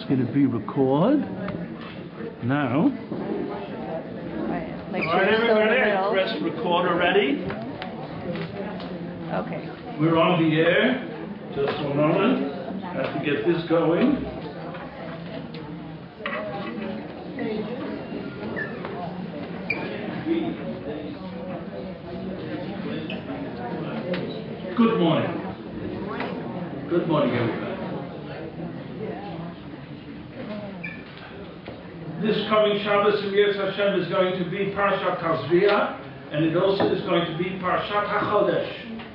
going to be recorded now. Make All sure right, you're still in the everybody, middle. press record already. Okay. We're on the air. Just a moment. I have to get this going. Good morning. Good morning, everybody. This coming Shabbos in Yetz Hashem is going to be Parshat Tazria, and it also is going to be Parshat HaChodesh.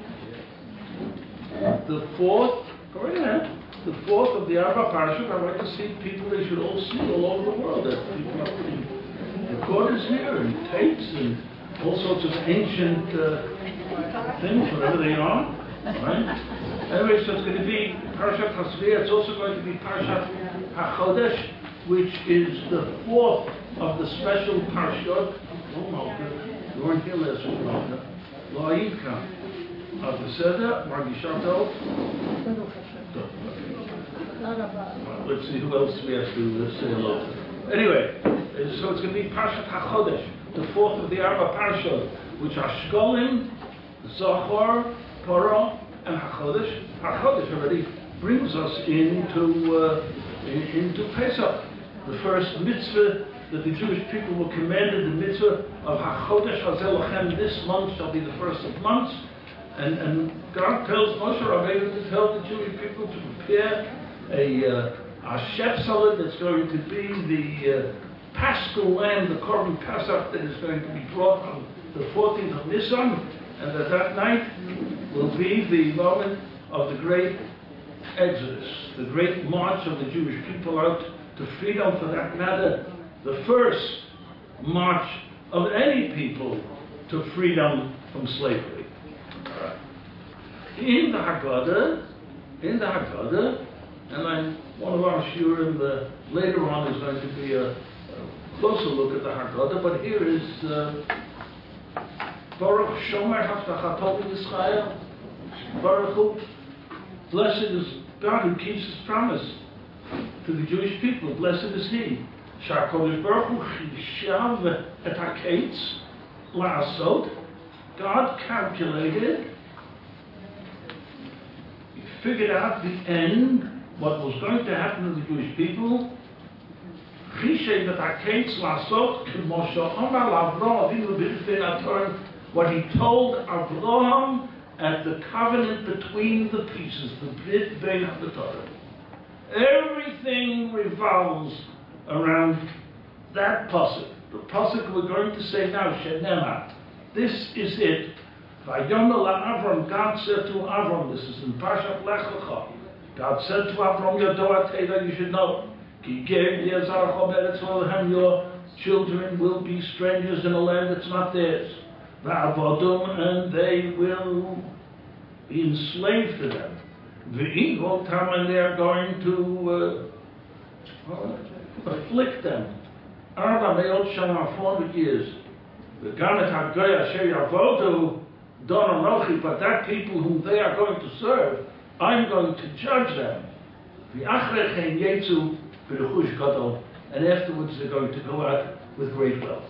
The fourth of the Arba Parashot. I'd like to see people they should all see all over the world. That people are putting recorders here and tapes and all sorts of ancient things, whatever they are. Right? Anyway, so it's going to be Parshat Tazria. It's also going to be Parshat HaChodesh, which is the fourth of the special Parashot. Oh, Malka, you weren't here last week, Malka. Lo Ayidka. Beseder, Margisha Tov. Let's see who else we have to say hello to. Anyway, so it's going to be Parshat HaChodesh, the fourth of the Arba Parashot, which are Shkolim, Zohar, Torah, and HaChodesh. HaChodesh already brings us into Pesach. The first mitzvah that the Jewish people were commanded, the mitzvah of HaChodesh Hazeh Lachem, this month shall be the first of months. And God tells Moshe Rabbeinu to tell the Jewish people to prepare a chef salad that's going to be the Paschal lamb, the Korban Pesach, that is going to be brought on the 14th of Nisan, and that night will be the moment of the great Exodus, the great march of the Jewish people out to freedom. For that matter, the first march of any people to freedom from slavery. In the Haggadah, and one of our shiurim later on is going to be a closer look at the Haggadah, but here is Baruch Shomer Haftachato Yisrael, Baruch Hu, blessed is God who keeps His promise to the Jewish people. Blessed is He. Shakodesh Baruch Hu Chishav et HaKetz La'asot. God calculated, figured out the end, what was going to happen to the Jewish people. What he told Avraham at the covenant between the pieces, the Brit Bein HaTorah. Everything revolves around that pasuk. The pasuk we're going to say now, Shenema. This is it. Avram, God said to Avram, this is in Parshat Lech Lecha, God said to Avram, you should know, your children will be strangers in a land that's not theirs, and they will be enslaved to them. And they are going to afflict them. 400 years. The Gamet HaGoy Asher Yavodu, but that people whom they are going to serve, I'm going to judge them. And afterwards they're going to go out with great wealth.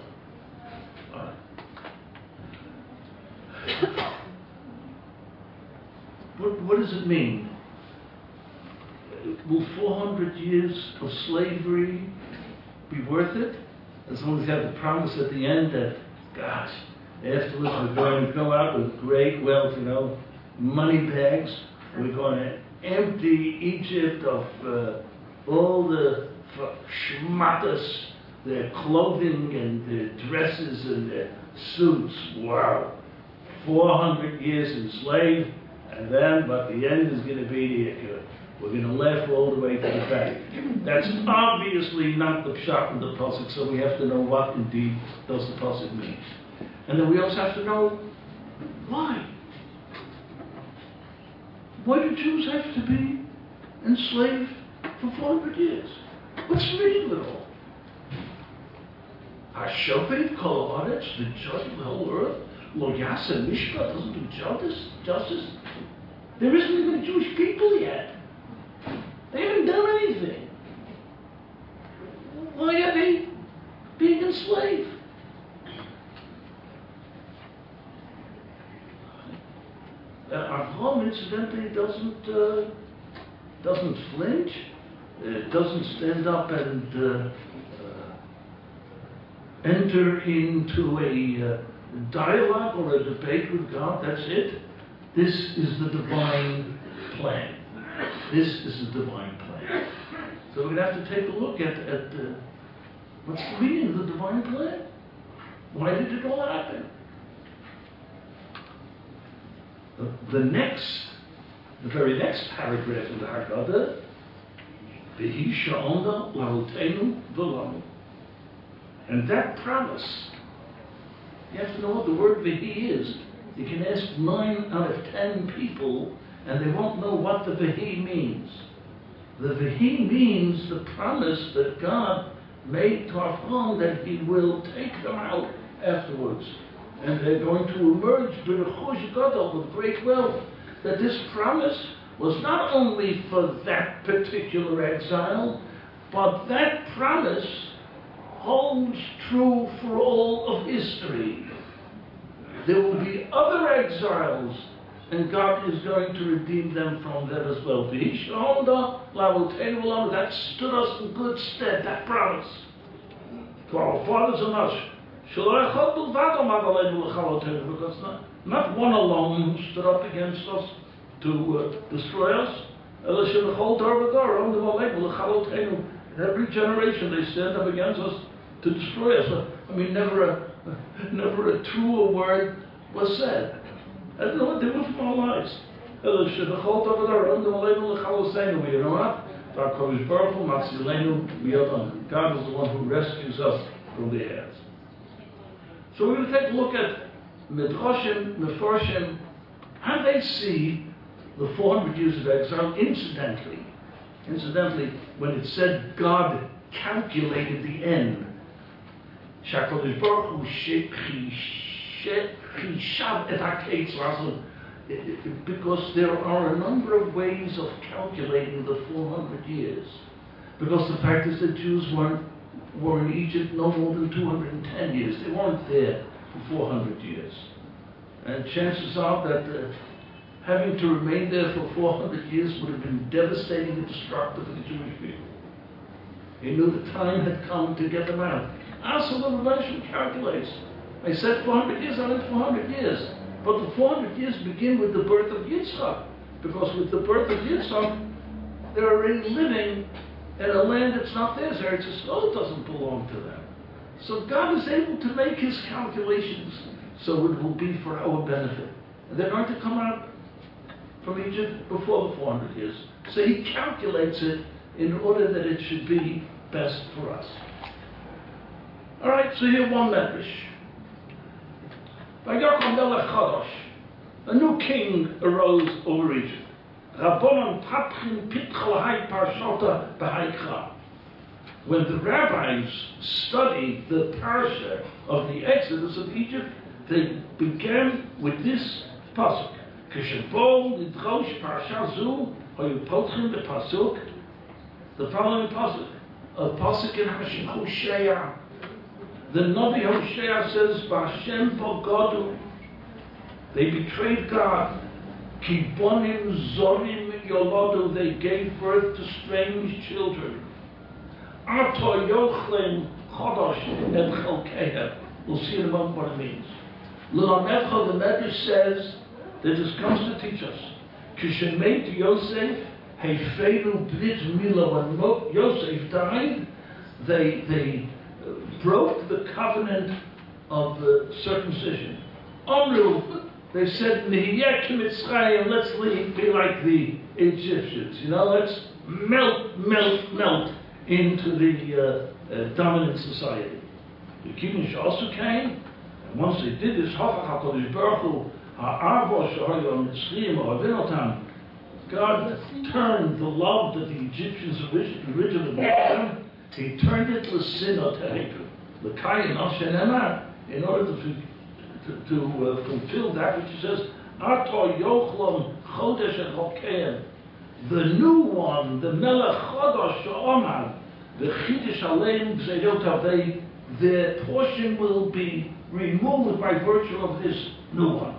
What does it mean? Will 400 years of slavery be worth it? As long as you have the promise at the end that, gosh, afterwards we're going to go out with great wealth, money bags. We're going to empty Egypt of all the shmatas, their clothing and their dresses and their suits. Wow. 400 years enslaved, and then, but the end is going to be we're going to laugh all the way to the bank. That's obviously not the pshat in the pasuk, so we have to know what indeed does the pasuk mean. And then we also have to know why. Why do Jews have to be enslaved for 400 years? What's the reason at all? Hashofet kol haaretz, the judge of the whole earth, lo yaseh mishpat, doesn't do justice. There isn't even Jewish people yet. They haven't done anything. enslave. Avram, incidentally, doesn't flinch, doesn't stand up and enter into a dialogue or a debate with God. That's it. This is the divine plan. This is the divine plan. So we're going to have to take a look at what's the meaning of the divine plan. Why did it all happen? The very next paragraph in the Haggadah, V'hi sha'anda l'avoteinu v'lanu. And that promise, you have to know what the word V'hi is. You can ask 9 out of 10 people, and they won't know what the V'hi means. The V'hi means the promise that God made to Avram that He will take them out afterwards. And they're going to emerge with great wealth. That this promise was not only for that particular exile, but that promise holds true for all of history. There will be other exiles, and God is going to redeem them from them as well. That stood us in good stead, that promise. To our fathers and us. Because not one alone who stood up against us to destroy us. Every generation they stand up against us to destroy us. I mean, never a truer word was said. I don't know what they were from our lives. You know what? God is the one who rescues us from their hands. So we're going to take a look at Midrashim, Mefarshim, how they see the 400 years of exile. Incidentally, when it said God calculated the end, Shakadosh Baruch Hu Chishav et HaKetz, because there are a number of ways of calculating the 400 years. Because the fact is that Jews were in Egypt no more than 210 years. They weren't there for 400 years. And chances are that having to remain there for 400 years would have been devastating and destructive for the Jewish people. He knew the time had come to get them out. Also, the Revelation calculates. I said 400 years, I meant 400 years. But the 400 years begin with the birth of Yitzchak. Because with the birth of Yitzchak, they're already living in a land that's not theirs. Eretz Yisrael doesn't belong to them. So God is able to make His calculations so it will be for our benefit. And they're going to come out from Egypt before the 400 years. So He calculates it in order that it should be best for us. All right, so here one medrash. Vayakom melech chadash, a new king arose over Egypt. Rabbanon tapchin pitcha l'hai parshata b'haikra. When the rabbis studied the parsha of the Exodus of Egypt, they began with this pasuk. K'shebo nidrosh parsha zu hayu potchim b'pasuk. The following pasuk, a pasuk in Hosea. The Navi Hosea says, B'Hashem Bogodu, they betrayed God. Kibonim Zorim Yolodu, they gave birth to strange children. Ato Yochlem Chodosh et Chalkehem. We'll see in a moment what it means. L'Lamedcha, the Medrash says that this comes to teach us. Kishemet Yosef, Hefelu Brit Mila, when Yosef died, they broke the covenant of circumcision. Omru, they said, let's be like the Egyptians. You know, let's melt into the dominant society. The Kiddush also came, and once they did this, God turned the love that the Egyptians originally had them. He turned it to sinot hatred, in order to fulfill that which he says, the new one, the Melech Chodosh She'omad, the Chiddush Aleim Gzeirotav, they their portion will be removed by virtue of this new one.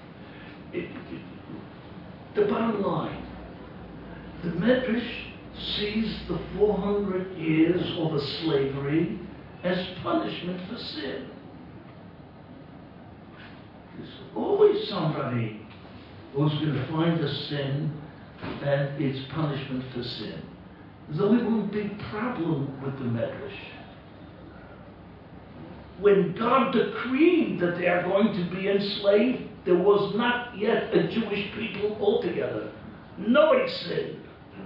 The bottom line, the Medrash sees the 400 years of a slavery as punishment for sin. There's always somebody who's going to find a sin and it's punishment for sin. There's only one big problem with the Medrash. When God decreed that they are going to be enslaved, there was not yet a Jewish people altogether. Nobody sinned.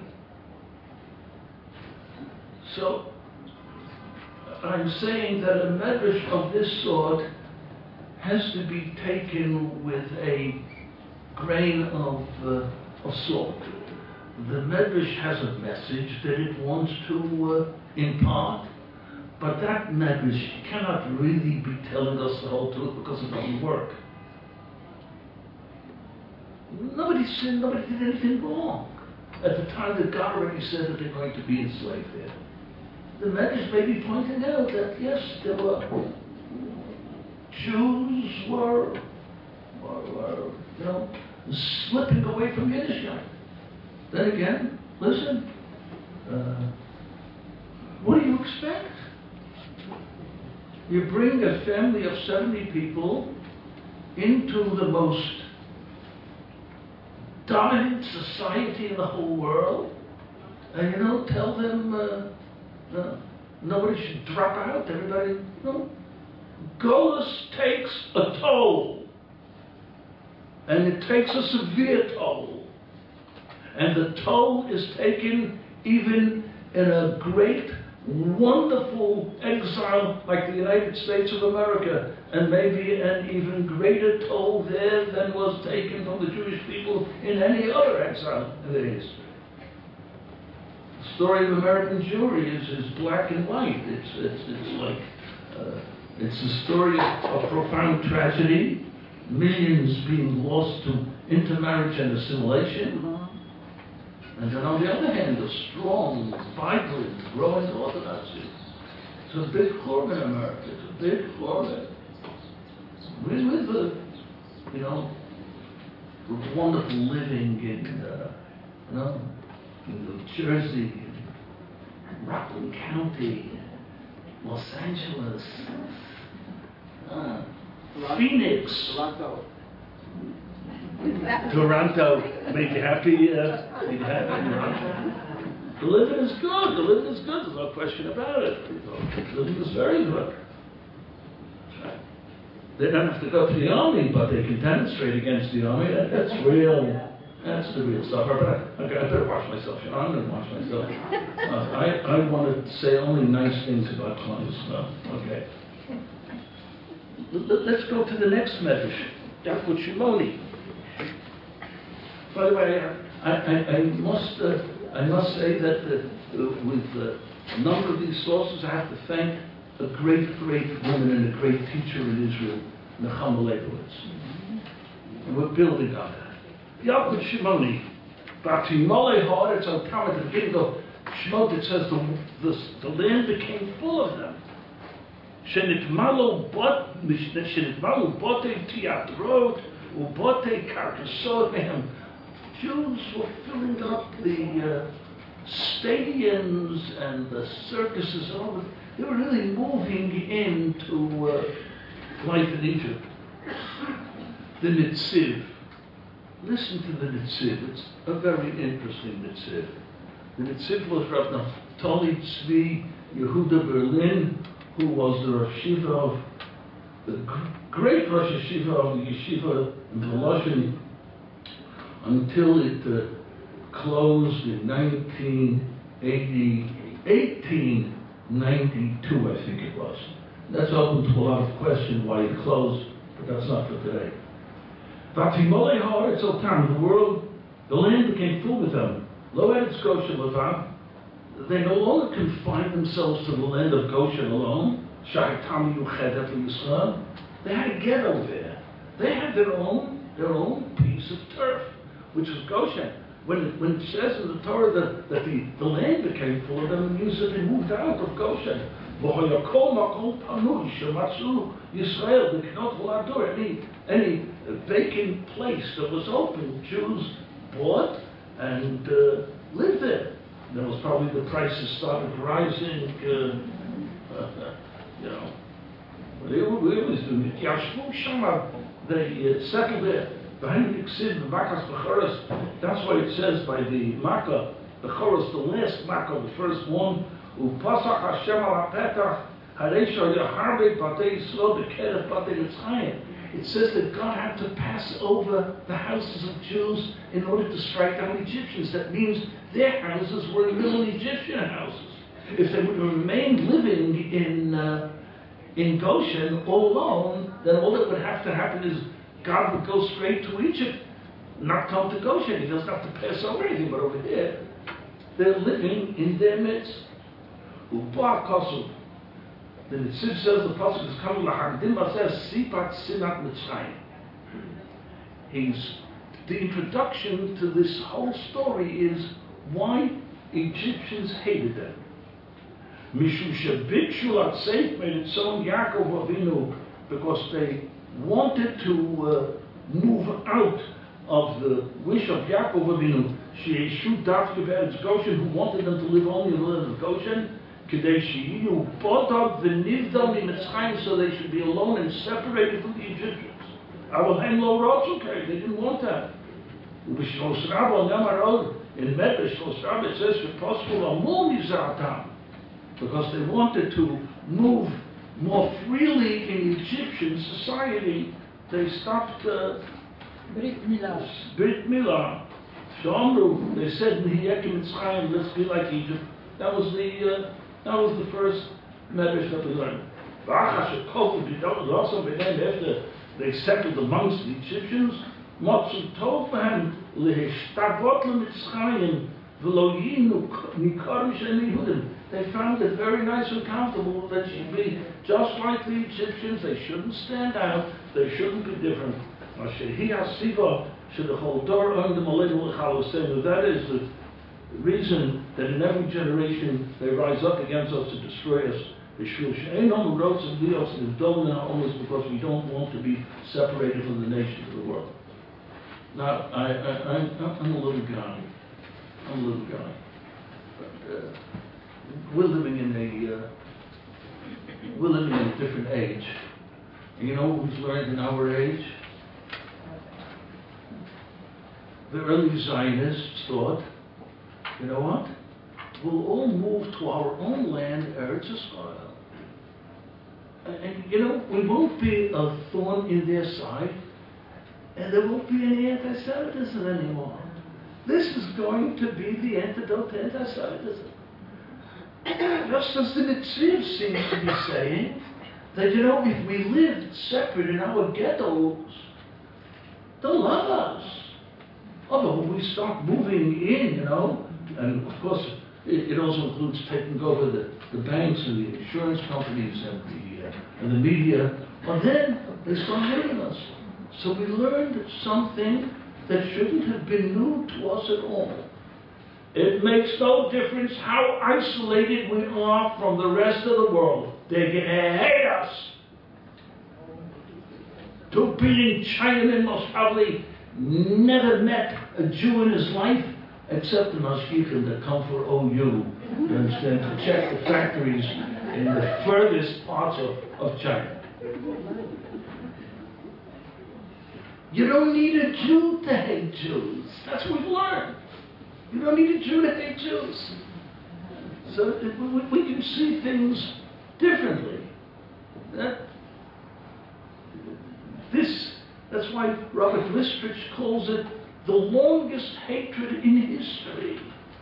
So, I'm saying that a Medrash of this sort has to be taken with a grain of salt. The Medrash has a message that it wants to impart, but that Medrash cannot really be telling us the whole truth because it doesn't work. Nobody sinned, nobody did anything wrong at the time that God already said that they're going to be enslaved there. The Medrash may be pointing out that yes, there were Jews were slipping away from Yiddishkeit. Then again, listen, what do you expect? You bring a family of 70 people into the most dominant society in the whole world, and tell them nobody should drop out, everybody, Golus takes a toll, and it takes a severe toll, and the toll is taken even in a great, wonderful exile like the United States of America, and maybe an even greater toll there than was taken from the Jewish people in any other exile in their history. The story of American Jewry is black and white. It's a story of profound tragedy, millions being lost to intermarriage and assimilation. And then on the other hand, a strong, vibrant, growing orthodoxy. It's a big churban in America. It's a big churban. With wonderful living in New Jersey, Rockland County, Los Angeles, Phoenix, Toronto. Make you happy. The living is good. The living is good. There's no question about it. The living is very good. They don't have to go to the army, but they can demonstrate against the army. That's real. That's the real stuff. But I better watch myself. I'm going to watch myself. I want to say only nice things about Columbus. Okay. Let's go to the next Medrash. Yahud Shimoni. By the way, I must say that with a number of these sources, I have to thank a great woman and a great teacher in Israel, Nechama Leibowitz. And we're building on that. Yahud Shimoni, Batimole Haaretz on Tam at the beginning of Shemot, it says the land became full of them. Shenitmalu bote tiatrot ubote karkasot mehem. Jews were filling up the stadiums and the circuses and all that. They were really moving into life in Egypt. The Nitziv. Listen to the Nitziv. It's a very interesting Nitziv. The Nitziv was Rav Naftali Tzvi Yehuda Berlin, who was the Rosh Yeshiva of the great Rosh Yeshiva of the Yeshiva in Volozhin, until it closed in 1892, I think it was. That's open to a lot of question why it closed, but that's not for today. Vatimole haaretz el tam, the land became full with them. Lo eretz Goshen levad. They no longer confined themselves to the land of Goshen alone. Shahitam yuchedet l'Yisrael. They had a ghetto there. They had their own piece of turf, which was Goshen. when it says in the Torah that the land became full of them, it means that they moved out of Goshen. Any vacant place that was open, Jews bought and lived there. There was probably the prices started rising, you know. We always do it. They settled there. That's why it says by the Makkah, the Choros, the last Makkah, the first one, it says that God had to pass over the houses of Jews in order to strike down Egyptians. That means their houses were little Egyptian houses. If they would have remained living in Goshen all alone, then all that would have to happen is God would go straight to Egypt, not come to Goshen. He doesn't have to pass over anything, but over here, they're living in their midst. The Netziv says the pasuk is coming lahagdim b'aseh sipat sinat mitzrayim. The introduction to this whole story is why Egyptians hated them. Mishum shebikshu atzeif meitzon Yaakov Avinu, because they wanted to move out of the wish of Yaakov Avinu, she'eshu dafke be'eretz Goshen, who wanted them to live only in the land of Goshen. So they should be alone and separated from the Egyptians. They didn't want that. In Medrash, it says because they wanted to move more freely in Egyptian society, they stopped Brit Milah. They said, let's be like Egypt. That was the first medrash that we learned. After they settled amongst the Egyptians, they found it very nice and comfortable that should be just like the Egyptians. They shouldn't stand out. They shouldn't be different. That is the reason that in every generation they rise up against us to destroy us. Almost because we don't want to be separated from the nations of the world. Now, I'm a little guy. But, we're living in a different age. And you know who's learned in our age? The early Zionists thought, you know what? We'll all move to our own land, Eretz Yisrael. And you know, we won't be a thorn in their side, and there won't be any anti-Semitism anymore. This is going to be the antidote to anti-Semitism. Just as the Netziv seems to be saying, that you know, if we lived separate in our ghettos, they'll love us. Although when we start moving in, you know, and of course it also includes taking over the banks and the insurance companies and the media, but then they start hating us. So we learned something that shouldn't have been new to us at all. It makes no difference how isolated we are from the rest of the world. They're going to hate us. 2 billion Chinamen most probably never met a Jew in his life, except the mashgichim that come for OU, you understand, to check the factories in the furthest parts of China. You don't need a Jew to hate Jews. That's what we've learned. You don't need a Jew to hate Jews. So we can see things differently. That's why Robert Listrich calls it the longest hatred in history.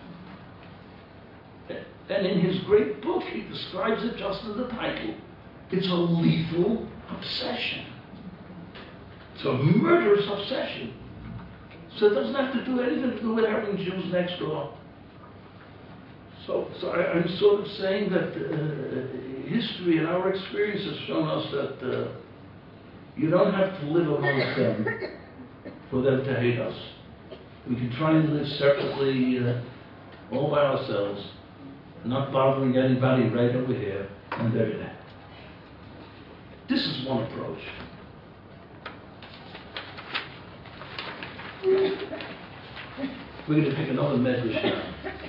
And in his great book, he describes it just as the title. It's a lethal obsession. It's a murderous obsession. So it doesn't have to do anything to do with having Jews next door. So I'm sort of saying that history and our experience has shown us that you don't have to live amongst them for them to hate us. We can try and live separately, all by ourselves, not bothering anybody right over here and there. This is one approach. We're going to pick another medrash now.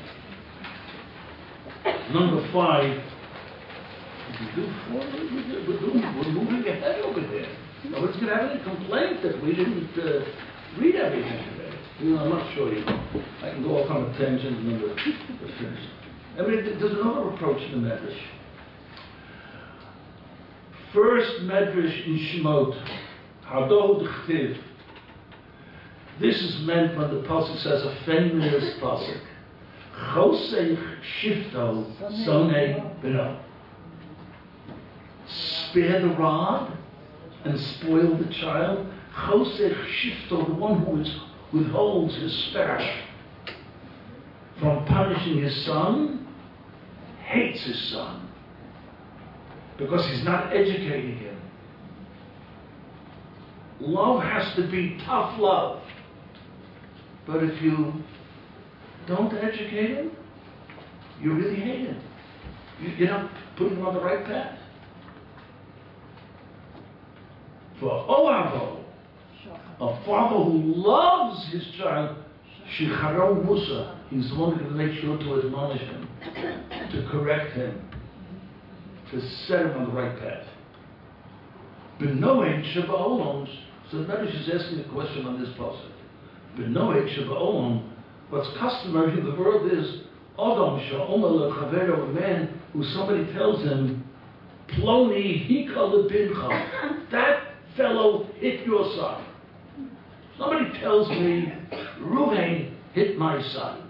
Number 5. We're moving ahead over here. Nobody's going to have any complaint that we didn't read everything today. I'm not sure you know. I can go off on a tangent and then we'll finish. I mean, there's another approach in the medrash. First medrash in Shemot, Hadod Chtiv. This is meant when the pasuk says a famous pasuk. Chosech shifto sonei beno. Spare the rod and spoil the child. Chosech shifto, the one who withholds his spash from punishing his son, hates his son because he's not educating him. Love has to be tough love. But if you don't educate him, you really hate him. You're not putting him on the right path. For Oavo, a father who loves his child, Shicharo Musa, he's the one who's going to make sure to admonish him, to correct him, to set him on the right path. B'noed Shabbat. So the Medrash is asking a question on this passage. B'noed Shabbat. What's customary in the world is Adam Sha'omer L'Chavero, a man who somebody tells him, Ploni Hika L'Bincha, that fellow hit your son. Somebody tells me, Reuven hit my son.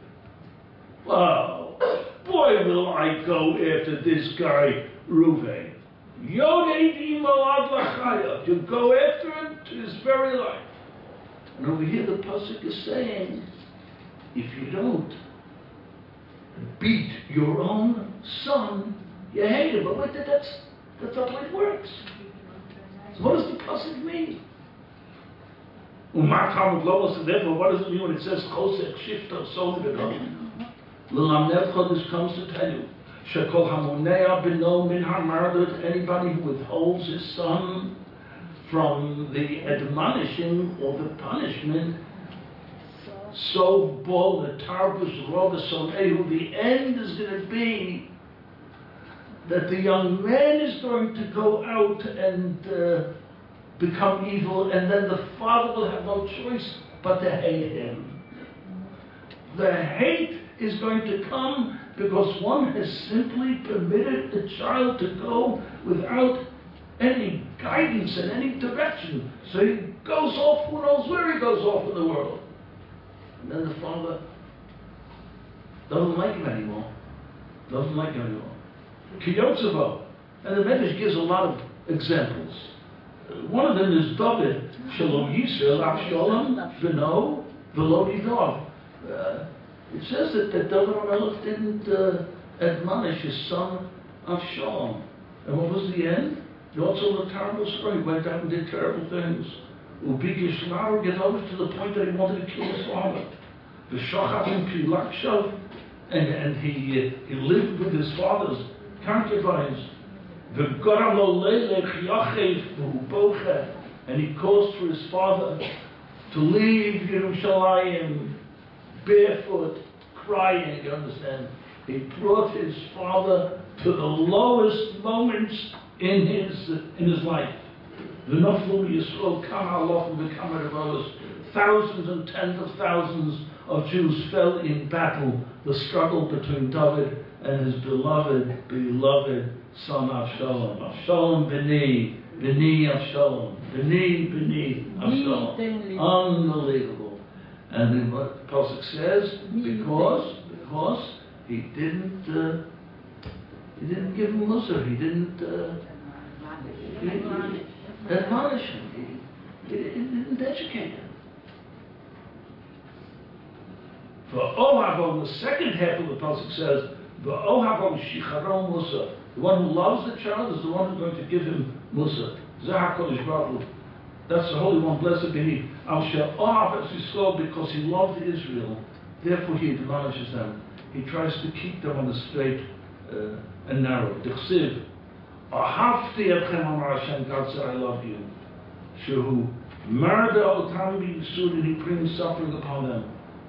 Wow, boy will I go after this guy, Reuven. Yodei Mo'ad L'Chaya, to go after him to his very life. And over here the pasuk is saying, if you don't beat your own son, you hate him. But wait, that's not the way it works. So what does the pasuk mean? Therefore, what does it mean when it says Chosech Shifta Sonei? L'lamnevcha, this comes to tell you, Shekol Hamonea B'no Min HaMardut, anybody who withholds his son from the admonishing or the punishment, so bol the tarbus roga soneu, the end is going to be that the young man is going to go out and become evil, and then the father will have no choice but to hate him. The hate is going to come because one has simply permitted the child to go without any guidance in any direction. So he goes off, who knows where he goes off in the world. And then the father doesn't like him anymore. Kiyotzevo. And the Medrash gives a lot of examples. One of them is David, Shalom Yisrael, Avshalom, Beno, Velo Yidov. It says that David HaMelech didn't admonish his son Avshalom. And what was the end? He also the terrible story. He went out and did terrible things. Ubigish Lar, get over to the point that he wanted to kill his father. The Shachat Pilakshav, and he lived with his father's concubines. The Goram Lelech Yachev Bocha, and he caused for his father to leave Yerushalayim barefoot, crying. You understand? He brought his father to the lowest moments in his life. The Naflu Yisrael Kama Alof B'Kamarevos. Thousands and tens of thousands of Jews fell in battle. The struggle between David and his beloved son Avshalom. Avshalom B'ni Avshalom. B'ni Avshalom. Unbelievable. And then what the pasuk says, because he didn't give him mussar, he didn't admonish him, he didn't educate him. For Ohavon, the second half of the pasuk says, the Ohavon Shicharon Musa. The one who loves the child is the one who's going to give him Musa. Zah HaKadosh Baruch Hu. That's the Holy One, blessed be He. Al She'ohav es Yisrael, because He loved Israel, therefore He admonishes them. He tries to keep them on the straight and narrow. D'chsiv, Ahavti etchem amar Hashem, God said, I love you. Shehu marda otam b'yisur, and He brings suffering upon them.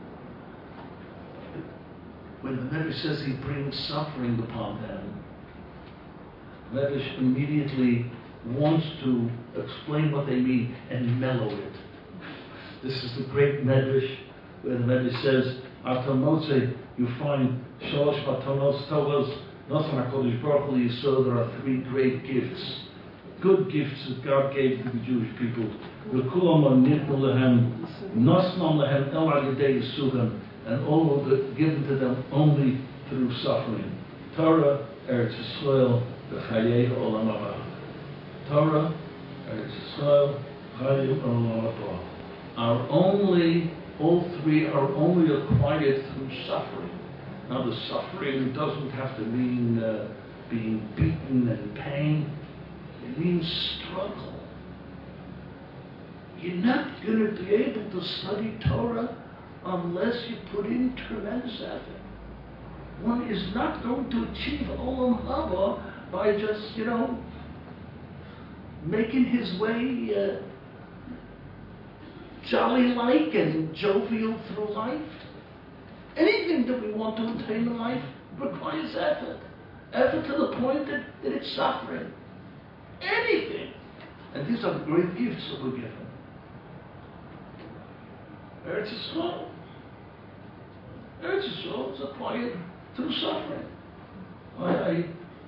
When the Medrash says He brings suffering upon them, Medrash immediately wants to explain what they mean and mellow it. This is the great Medrash, where the Medrash says, after Moshe, you find Shalosh Matanos Tovos, Nosan HaKodesh Baruch Hu Yisrael. There are three great gifts, good gifts that God gave to the Jewish people. V'kulam nitnu lehem, nosnam lehem el al yedei yisurim, and all of it given to them only through suffering. Torah, Eretz Yisrael, v'chayei olam haba. Torah, Eretz Yisrael, chayei olam haba. All three are only acquired through suffering. Now the suffering doesn't have to mean being beaten and pain. It means struggle. You're not going to be able to study Torah unless you put in tremendous effort. One is not going to achieve Olam Haba by just, making his way jolly-like and jovial through life. Anything that we want to attain in life requires effort. Effort to the point that it's suffering. Anything. And these are the great gifts that we're given. Eretz Yisrael. Eretz Yisrael is acquired through suffering. I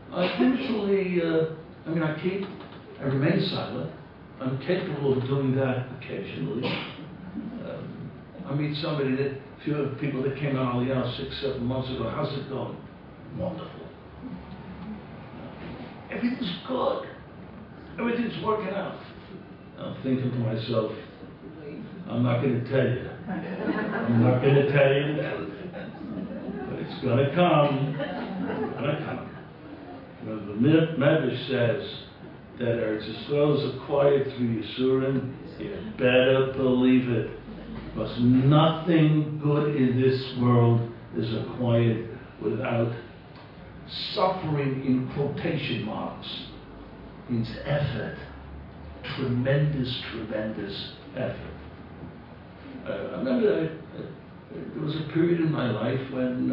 remain silent. I'm capable of doing that occasionally. I meet somebody a few people that came on Aliyah 6-7 months ago. How's it going? Wonderful. Everything's good. Everything's working out. I'm thinking to myself, I'm not going to tell you. I'm not going to tell you. But it's going to come. It's going to come. The Medrash says that Eretz Yisrael is acquired through Yisurim. You better believe it. Because nothing good in this world is acquired without suffering, in quotation marks. Means effort. Tremendous, tremendous effort. I remember there was a period in my life when,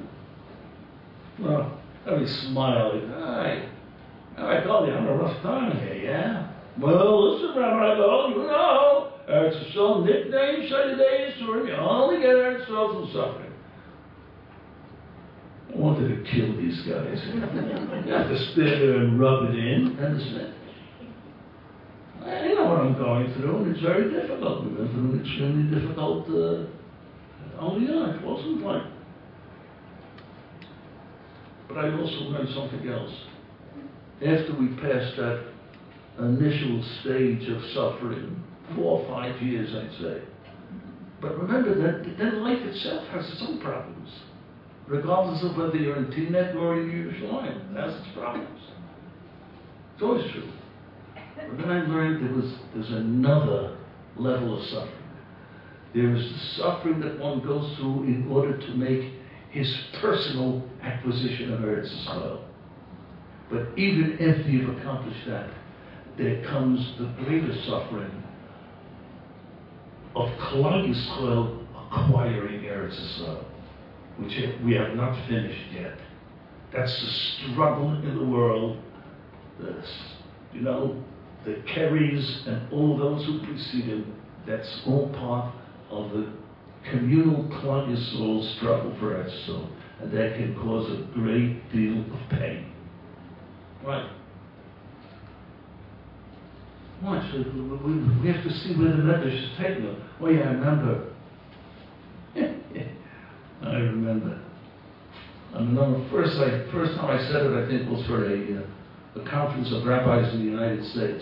every smile, I told you I'm having a rough time here, yeah? Well, listen, Rabbi Gold, Eretz Yisrael, nickname, Shadidei Yisurim, you only get Eretz Yisrael through suffering. I wanted to kill these guys. You have to stand there and rub it in, understand? I know what I'm going through, and it's very difficult. We went through an extremely difficult it wasn't like. But I also learned something else. After we passed that initial stage of suffering, 4 or 5 years, I'd say. But remember that then life itself has its own problems. Regardless of whether you're in Teaneck or in Yerushalayim, it has its problems. It's always true. But then I learned there's another level of suffering. There is the suffering that one goes through in order to make his personal acquisition of Eretz Yisrael. But even after you've accomplished that, there comes the greater suffering of Klal Yisrael acquiring Eretz Yisrael, which we have not finished yet. That's the struggle in the world. The Kerrys and all those who preceded, that's all part of the communal Klal Yisrael struggle for Eretz Yisrael, and that can cause a great deal of pain. Right. Watch, we have to see where the Medrash is taking them. Oh yeah, I remember. I remember. First time I said it, I think, was for a conference of rabbis in the United States.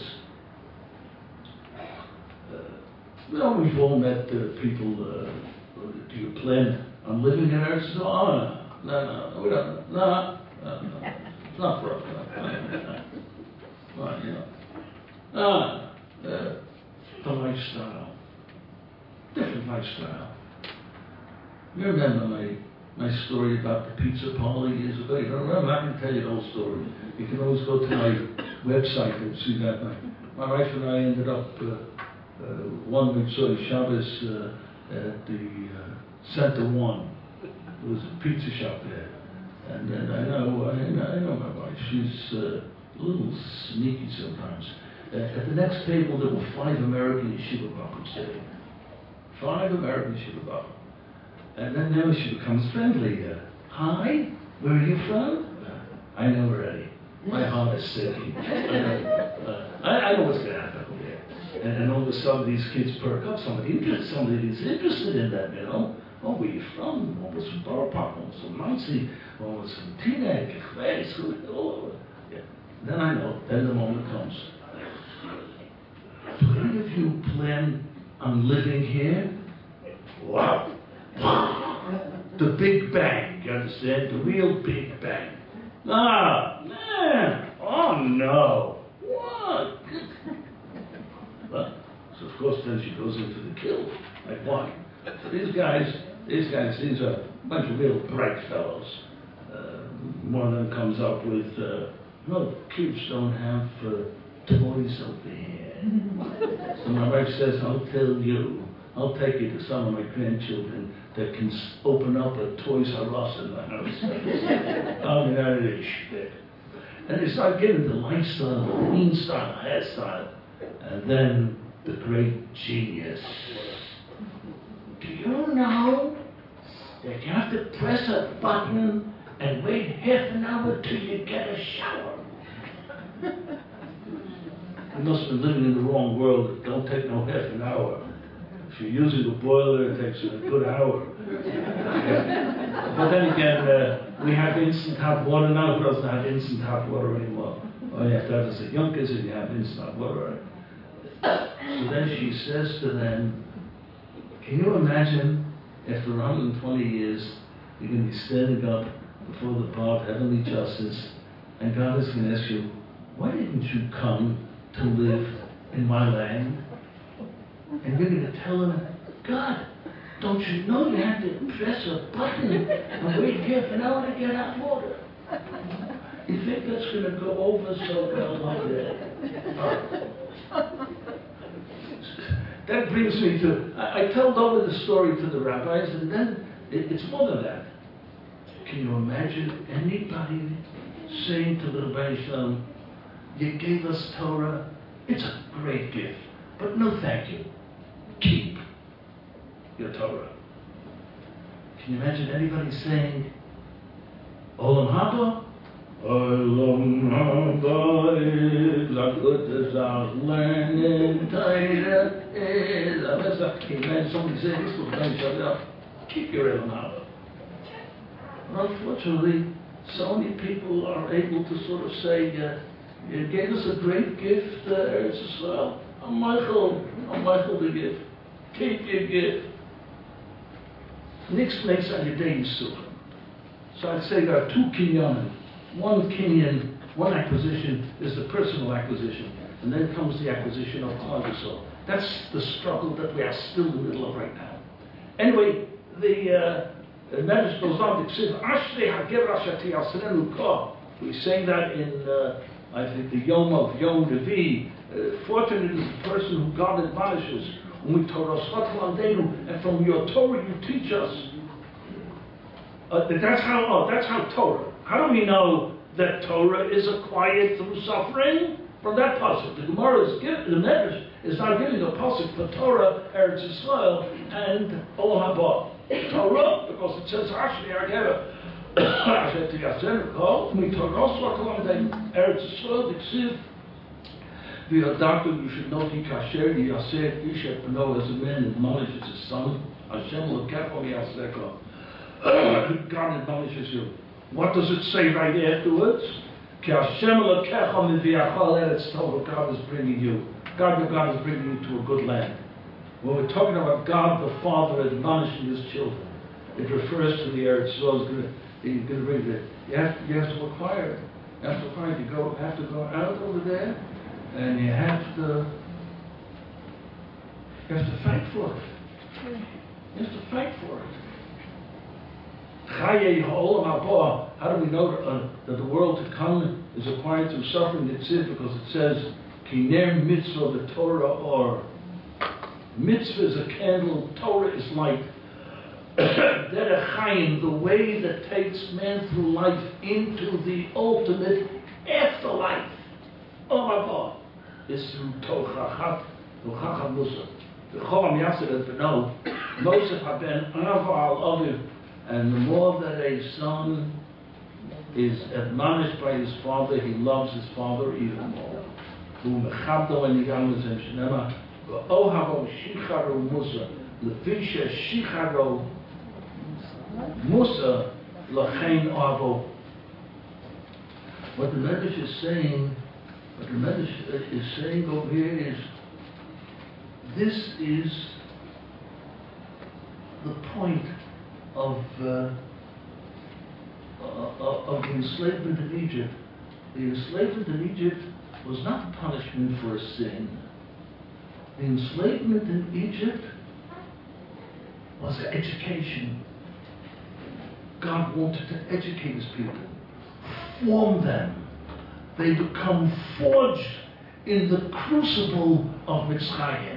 We've all met people. Do you plan on living in Eretz? Oh, no, we don't. No. It's not for us. lifestyle. You remember my story about the pizza parlor years ago? You don't remember? I can tell you the whole story. You can always go to my website and see that. My wife and I ended up one Mitzvah Shabbos at the Center One. There was a pizza shop there. And then I know my wife. She's a little sneaky sometimes. At the next table, there were 5 American yeshiva bochum sitting. 5 American yeshiva bochum. And then now she becomes friendly. Hi, where are you from? I know already. My heart is sinking. I know what's going to happen over there. And all of a sudden, these kids perk up. Somebody is interested in that, you know. Oh, where are you from? One was from Borough Park, one was from Monsey, one was from Teaneck, all over. Yeah. Then I know, then the moment comes. Do any of you plan on living here? Wow. The Big Bang, you understand? The real Big Bang. Ah, man. Oh, no. What? Well, so of course then she goes into the kill. Like what? So these guys, these are a bunch of real bright fellows. One of them comes up with, no, kids don't have toys over here. So my wife says, I'll tell you. I'll take you to some of my grandchildren that can open up a Toys R Us in the house. I mean, that is shit. And they start getting the lifestyle, the lean style, hairstyle, and then the great genius. Do you know that you have to press a button and wait half an hour till you get a shower? You must have been living in the wrong world. It don't take no half an hour. If you're using a boiler, it takes a good hour. But then again, we have instant hot water now. Girls don't have instant hot water anymore. All you have to have is a Yonkers and you have instant hot water. So then she says to them, can you imagine, after 120 years, you're going to be standing up before the bar of heavenly justice, and God is going to ask you, why didn't you come to live in my land? And you're going to tell him, God, don't you know you have to press a button and wait half an hour to get hot water? You think that's going to go over so well like that? That brings me to, I told over the story to the rabbis, and then it's more than that. Can you imagine anybody saying to the Rabbi Shalom, you gave us Torah, it's a great gift, but no thank you. Keep your Torah. Can you imagine anybody saying, Olam Haba? Olam Haba is a good as our learning Torah is a message. Can you imagine somebody saying this will then shut up? Keep your Olam Haba. Unfortunately, so many people are able to sort of say, you gave us a great gift, Eretz Yisrael. I'm Michael the gift. Keep your gift. Nichts makes on your day Yisuch. So I'd say there are 2 kinyanim. One kinyan, one acquisition is the personal acquisition, and then comes the acquisition of Klal Yisrael. That's the struggle that we are still in the middle of right now. Anyway, the Medrash goes on to say, Ashrei HaGever Asher Tiyasrenu Ko. We say that in, I think, the Yom of Yom Revi. Fortunate is the person who God admonishes. And from your Torah you teach us. That's how Torah. How do we know that Torah is acquired through suffering? From that pasuk, the Medrash is not giving a pasuk for Torah, Eretz Yisrael, and Olam Haba. Torah, because it says Ashrei HaGever Asher Tiyasrenu Ko, Eretz Yisrael, Diksiv. Be a doctor, you should know Ki Kasher Yaseh Ishet B'no, as a man admonishes his son. Hashem L'Kecho Yaseko. God admonishes you. What does it say right afterwards? Ki Hashem L'Kecho Miviachal Eretz Torah. God is bringing you. God is bringing you to a good land. When we're talking about God the Father admonishing His children, it refers to the Eretz Yisrael. He's going to bring it. You have to acquire it. You have to acquire it. You have to go out over there. And you have to fight for it. He has to fight for it. Chaye ha'olam haba. How do we know that the world to come is acquired through suffering? It's it because it says, Kiner mitzvah the Torah or. Mitzvah is a candle, Torah is light. Derech Chaim, the way that takes man through life into the ultimate afterlife. Oh my God. Is through Torah Musa. The Cholam Yasser has been known. Moshe haben Ava al Aviv. And the more that a son is admonished by his father, he loves his father even more. U'mechabdo enigam l'zem shnema v'ohavo shicharo Musa l'fisha shicharo Musa l'chein avo. What the Medrash is saying, over here is, this is the point of the enslavement in Egypt. The enslavement in Egypt was not punishment for a sin. The enslavement in Egypt was education. God wanted to educate his people, form them. They become forged in the crucible of Mitzrayim.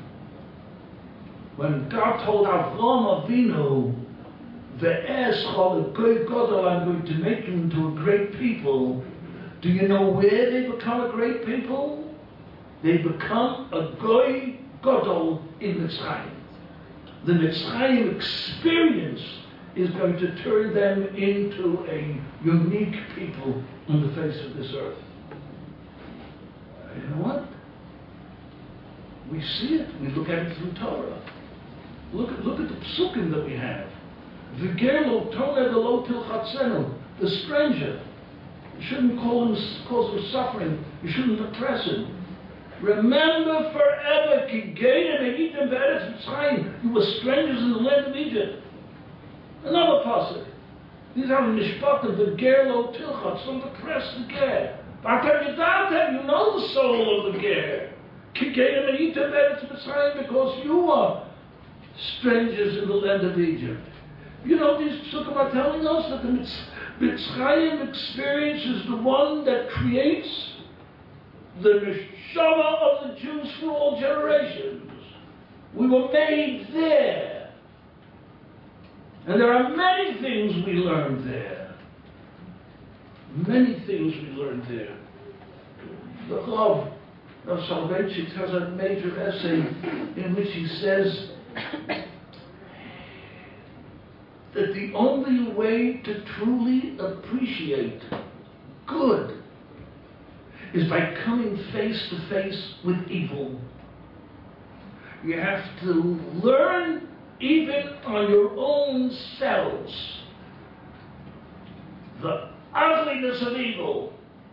When God told Avraham Avinu, I'm going to make you into a great people. Do you know where they become a great people? They become a Goy Gadol in Mitzrayim. The Mitzrayim experience is going to turn them into a unique people on the face of this earth. You know what? We see it. We look at it through Torah. Look at the psukim that we have. V'gerlo toned lo tilchatzenu, the stranger. You shouldn't cause him suffering. You shouldn't oppress him. Remember forever, ki geinem eitem be'eretz Mitzrayim. You were strangers in the land of Egypt. Another pasuk. These are mishpatim. V'gerlo tilchatz. Don't oppress the ger. You know the soul of the ger. Ki geinem eitem be'eretz Mitzrayim, because you are strangers in the land of Egypt. You know, these psukim are telling us that the Mitzrayim experience is the one that creates the neshama of the Jews for all generations. We were made there. And there are many things we learned there. Many things we learned there. The Rav Soloveitchik has a major essay in which he says that the only way to truly appreciate good is by coming face to face with evil. You have to learn even on your own selves the ugliness of evil.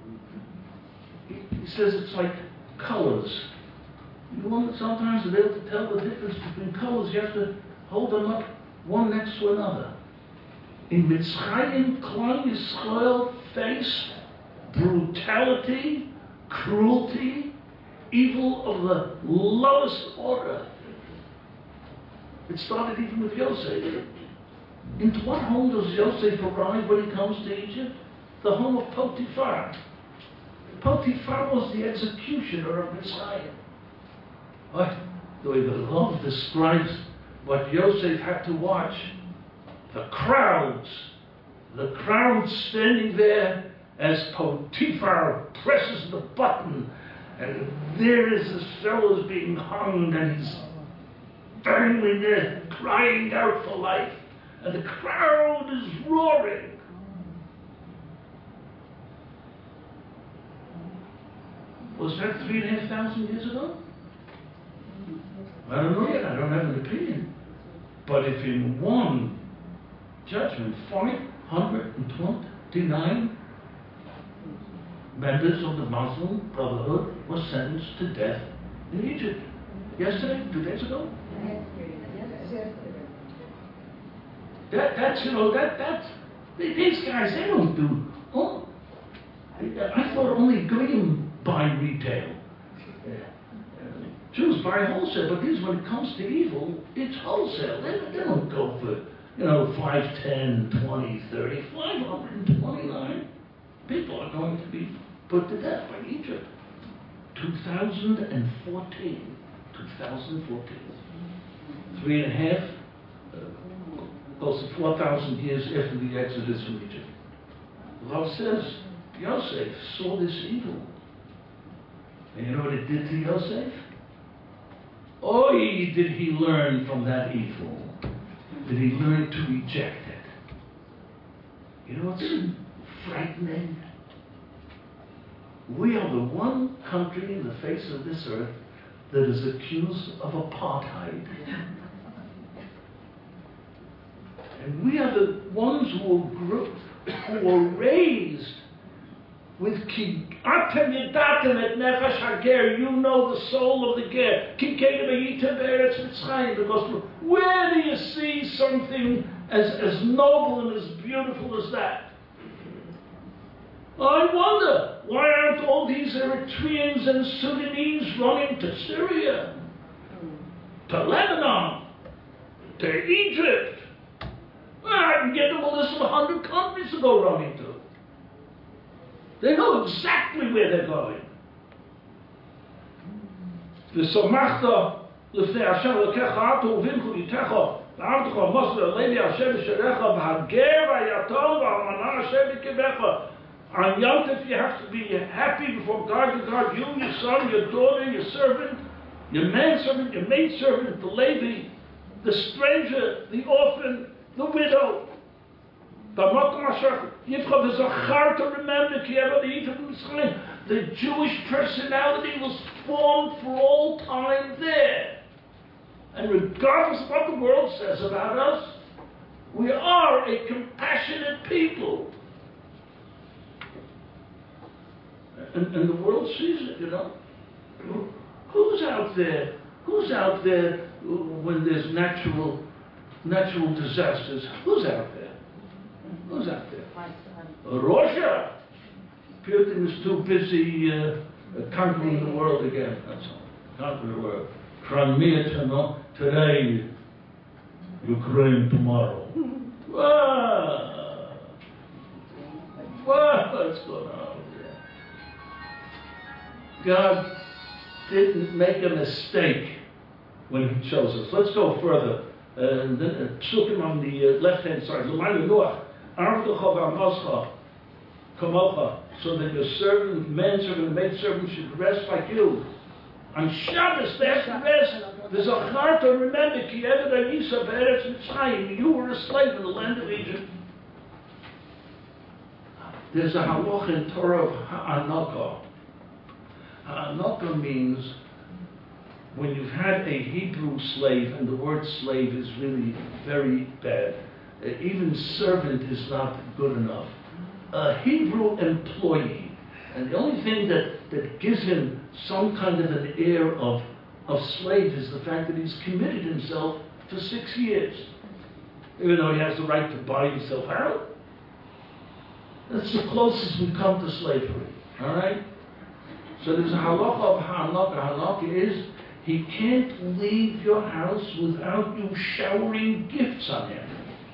He says it's like colors. You want sometimes to be able to tell the difference between colors. You have to hold them up one next to another. In Mitzrayim, Klal Yisrael faced brutality, cruelty, evil of the lowest order. It started even with Yosef. Into what home does Yosef arrive when he comes to Egypt? The home of Potiphar. Potiphar was the executioner of Mitzrayim. What? The way the Rav describes what Yosef had to watch. The crowds standing there as Potiphar presses the button, and there is this fellow being hung, and he's dangling there, crying out for life, and the crowd is roaring. Was that 3,500 years ago? I don't know yet. I don't have an opinion. But if in one judgment 529 members of the Muslim Brotherhood were sentenced to death in Egypt. Yesterday? 2 days ago? That's these guys, they don't do, I thought only Goyim buy retail. Jews buy wholesale, but this, when it comes to evil, it's wholesale. They don't go for, 5, 10, 20, 30, 529 people are going to be put to death by Egypt. 2014. 3.5, close to 4,000 years after the Exodus from Egypt. The Rav says, Yosef saw this evil. And you know what it did to Yosef? Oy, did he learn from that evil? Did he learn to reject it? You know what's frightening? We are the one country in the face of this earth that is accused of apartheid. And we are the ones who were raised with ki atem yedatem et nefesh hager. You know the soul of the ger. Ki kedim hayitem be'eretz Mitzrayim. Because where do you see something as noble and as beautiful as that? I wonder, why aren't all these Eritreans and Sudanese running to Syria, to Lebanon, to Egypt? Well, I can get them a list of 100 countries to go running to. They know exactly where they're going. V'somachta l'fnei Hashem l'kecha atu u'vimchu yitecha v'amtecha mosle l'leili Hashem v'sherecha v'hager v'yatom v'almana Hashem v'kibecha. On Yom Tov, you have to be happy before God. You, your son, your daughter, your servant, your manservant, your maidservant, the Levi, the stranger, the orphan, the widow. The Jewish personality was formed for all time there. And regardless of what the world says about us, we are a compassionate people. And the world sees it, Who's out there? Who's out there when there's natural disasters? Who's out there? Who's out there? Russia. Putin is too busy conquering the world again. That's all. Conquering the world. Crimea today, Ukraine tomorrow. What's going on? God didn't make a mistake when He chose us. Let's go further. Psukim on the left-hand side. So that your servant, manservant, and maidservant should rest like you. On Shabbos, they have to rest. There's a heart to remember, Ki Eved Ayisa Be'eretz Mitzrayim. You were a slave in the land of Egypt. There's a halach in Torah of Ha'anakah. Ha'anakah means when you've had a Hebrew slave, and the word slave is really very bad. Even servant is not good enough. A Hebrew employee, and the only thing that gives him some kind of an air of slave is the fact that he's committed himself for 6 years. Even though he has the right to buy himself out. That's the closest we come to slavery. All right? So there's a halacha of Ha'anakah. Halacha is he can't leave your house without you showering gifts on him.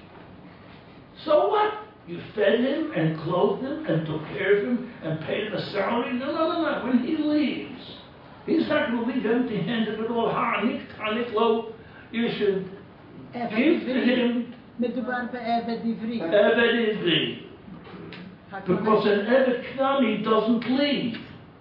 So what? You fed him and clothed him and took care of him and paid him a salary? No. When he leaves, he's not going to leave empty-handed at all. Ha'anik lo. You should give to him. Eved Ivri. Because an Eved Knani doesn't leave.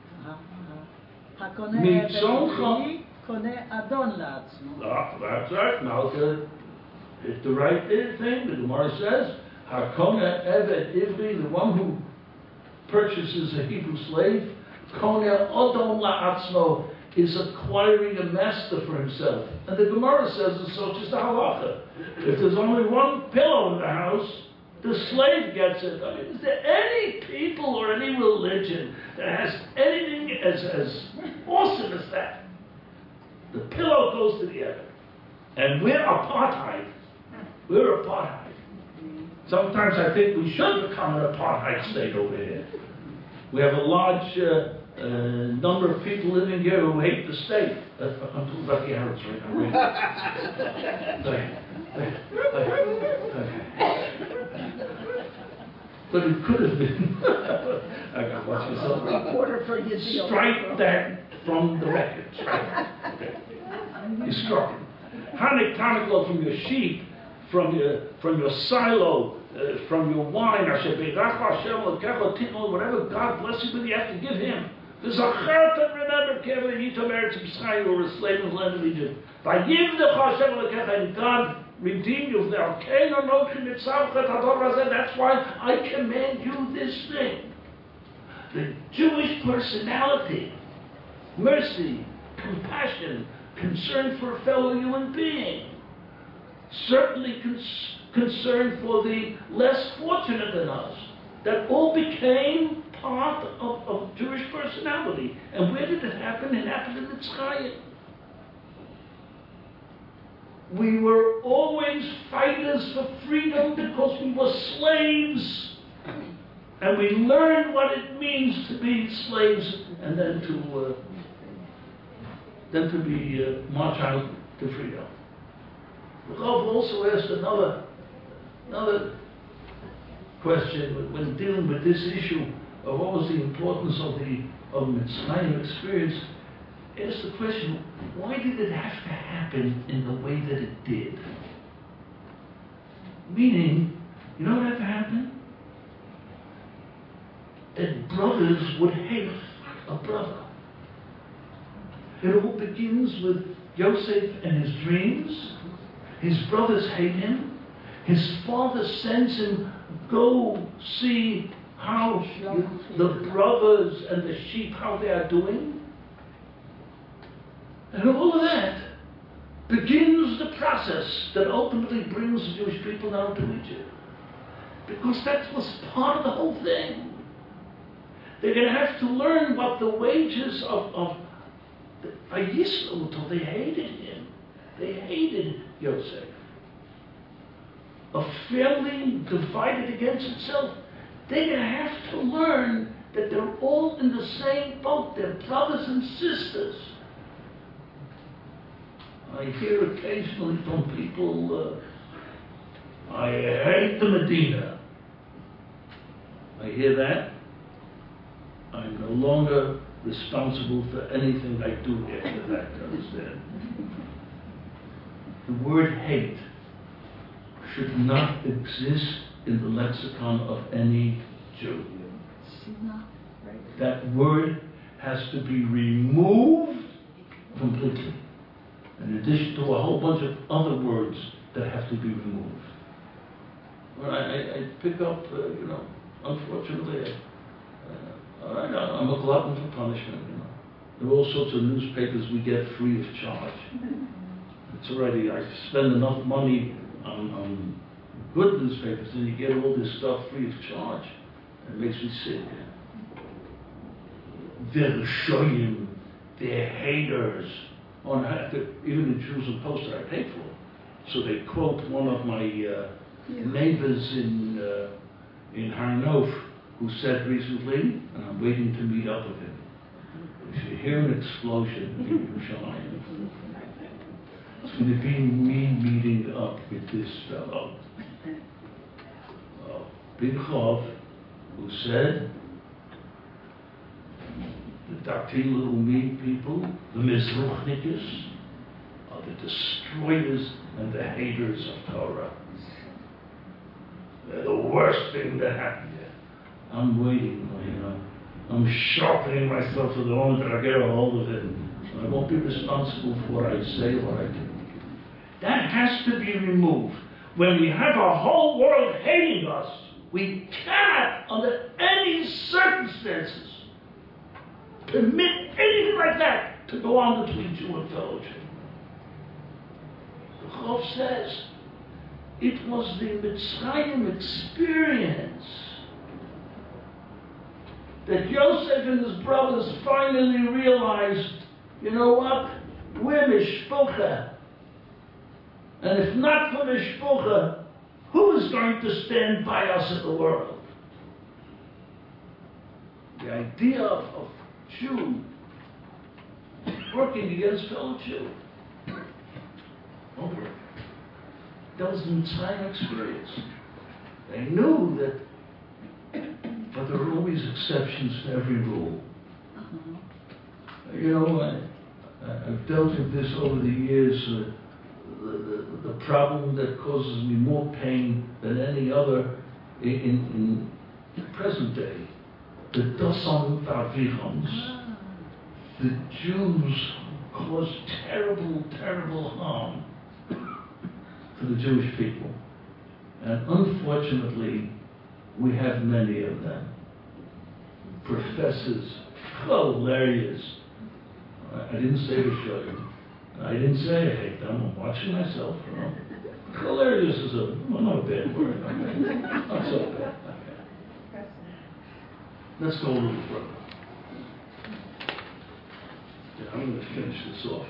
That's right. Now, it's the right thing. The Gemara says, Hakona Eved Ivri, the one who purchases a Hebrew slave, Kona Odom La'atzmo, is acquiring a master for himself. And the Gemara says it's such as the halacha. If there's only one pillow in the house, the slave gets it. I mean, is there any people or any religion that has anything as awesome as that? The pillow goes to the other. And we're apartheid. We're apartheid. Sometimes I think we should become an apartheid state over here. We have a large number of people living here who hate the state. I'm talking about the Arabs right now. But it could have been. I got to watch myself. Strike that from the record. Strike it. Okay. You struck it. Hanik Tanaklo from your sheep, from your silo, from your wine, whatever God bless you with, you have to give Him. There's a heart and remember, Kevin, you told Eretz Mitzrayim, you were a slave in the land of Egypt. And God redeemed you. That's why I command you this thing. The Jewish personality, mercy, compassion, concern for a fellow human being, certainly concern for the less fortunate than us, that all became part of Jewish personality. And where did it happen? It happened in Mitzrayim. We were always fighters for freedom because we were slaves. And we learned what it means to be slaves and then to be march out to freedom. The Rav also asked another question when dealing with this issue of what was the importance of the Mitzrayim experience. Asked the question, why did it have to happen in the way that it did? Meaning, you know what had to happen? That brothers would hate a brother. It all begins with Yosef and his dreams. His brothers hate him. His father sends him, go see how the brothers and the sheep, how they are doing. And all of that begins the process that ultimately brings the Jewish people down to Egypt. Because that was part of the whole thing. They're going to have to learn what the wages of Vayisrael, they hated him. They hated Yosef. A family divided against itself. They're going to have to learn that they're all in the same boat. They're brothers and sisters. I hear occasionally from people, I hate the Medina. I hear that. I'm no longer responsible for anything I do after that, understand? The word hate should not exist in the lexicon of any Jew. That word has to be removed completely, in addition to a whole bunch of other words that have to be removed. Well, I pick up, unfortunately, I'm a glutton for punishment. There are all sorts of newspapers we get free of charge. It's already, I spend enough money on good newspapers, and you get all this stuff free of charge. It makes me sick. They're shoyim, they're haters. Even the Jerusalem Post that I pay for. So they quote one of my neighbors in Har Nof, who said recently, and I'm waiting to meet up with him, if you hear an explosion in Yerushalayim, it's going to be me meeting up with this fellow, Big Chov, who said, the Daktila who meet people, the Mizruchnikas, are the destroyers and the haters of Torah. They're the worst thing that happened yet. I'm waiting, I'm sharpening myself to the moment that I get a hold of it. I won't be responsible for what I say or what I do. That has to be removed. When we have a whole world hating us, we cannot, under any circumstances, permit anything like that to go on between Jew and fellow Jew. The Chav says it was the Mitzrayim experience that Yosef and his brothers finally realized, you know what? We're Mishpocha. And if not for Mishpocha, who is going to stand by us in the world? The idea of Jew working against fellow Jew. Over. That was an entire experience. They knew that, but there were always exceptions to every rule. You know, I've dealt with this over the years. The problem that causes me more pain than any other in the present day, the Dosan Vavichons, the Jews caused terrible, terrible harm to the Jewish people. And unfortunately, we have many of them. Professors, hilarious. I didn't say to show you. I didn't say I hate them. I'm watching myself. You know. Hilarious is not a bad word. Okay. Not so bad. Okay. Let's go a little further. Yeah, I'm going to finish this off.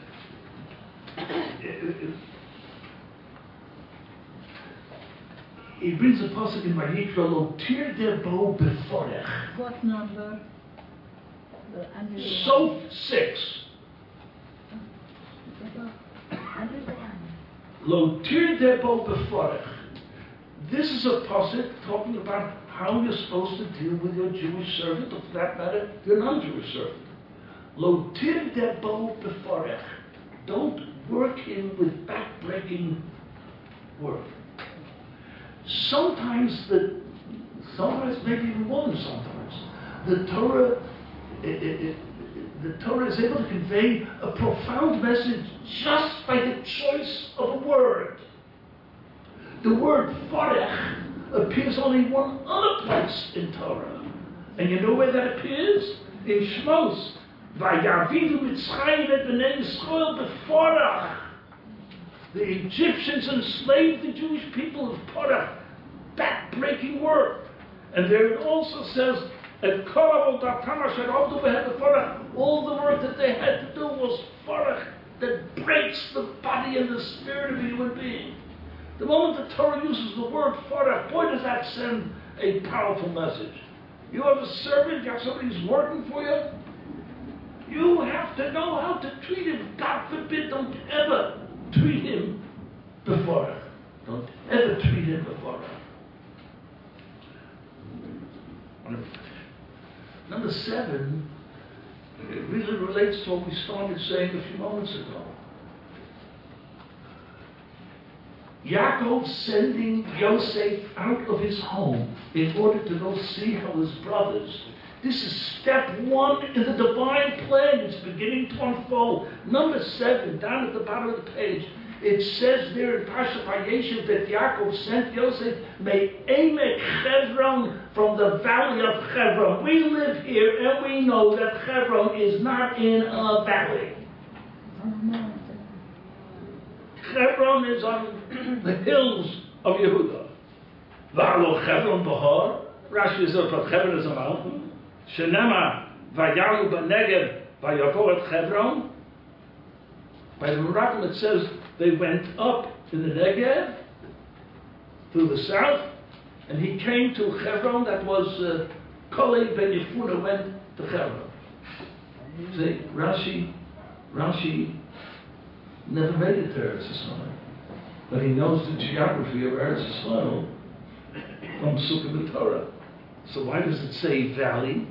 He brings a pasuk in Vayikra, Lo tir debo beforech. What number? So 6. Lo tir debo beforech. This is a pasuk talking about how you're supposed to deal with your Jewish servant, or for that matter, your non-Jewish servant. Lo tir debo beforech. Don't work him with back-breaking work. Sometimes maybe even more than sometimes, the Torah is able to convey a profound message just by the choice of a word. The word forech appears only one other place in Torah. And you know where that appears? In Shmos. Vayavidu Mitzrayim et b'nei Yisrael beforech. The Egyptians enslaved the Jewish people of Porach, back-breaking work. And there it also says, all the work that they had to do was Porach, that breaks the body and the spirit of a human being. The moment the Torah uses the word Porach, boy, does that send a powerful message. You have a servant, you have somebody who's working for you, you have to know how to treat him. God forbid, don't ever treat him before. Don't ever treat him before. Number 7, it really relates to what we started saying a few moments ago. Yaakov sending Yosef out of his home in order to go see how his brothers. This is step 1 in the divine plan. It's beginning to unfold. Number 7, down at the bottom of the page, it says there in Parshat Vayeshev that Yaakov sent Yosef Me'emek Chevron, from the valley of Chevron. We live here and we know that Chevron is not in a valley. Chevron is on the hills of Yehuda. Va'alo Chevron Bahar. Rashi says that Chevron is a mountain. Shenema Vayalu B'Negev Vayavoret Chevron. By the Meraglim it says they went up in the Negev through the south, and he came to Chevron. That was Kalei ben Yefuna went to Chevron. See, Rashi never made it to Eretz Yisrael, but he knows the geography of Eretz Yisrael from Sukkah Torah. So why does it say valley?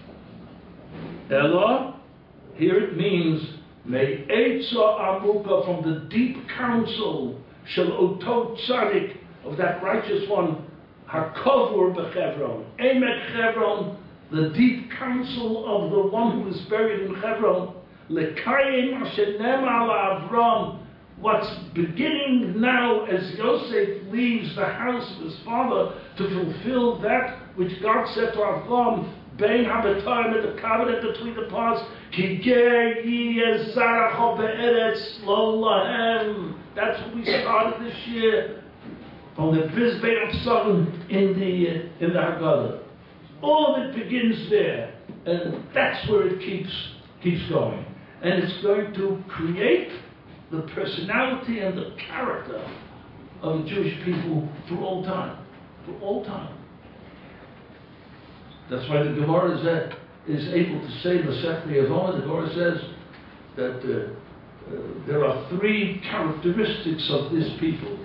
Ella, here it means Me'etza Amuka, from the deep counsel Shel Oto Tzadik, of that righteous one, Hakovur B'Chevron. Emek Chevron, the deep counsel of the one who is buried in Chevron. Lekayim Asher Nema Avram, what's beginning now as Yosef leaves the house of his father to fulfill that which God said to Avram, Bein HaBetayim, at the covenant between the parts, Ki ger yezaracho be'eretz lo lahem. That's what we started this year from the Bris Bein Absalom in the Haggadah. All of it begins there, and that's where it keeps going. And it's going to create the personality and the character of the Jewish people for all time. For all time. That's why the Gemara is able to say, Masech Yevamah, the Gemara says that there are three characteristics of this people.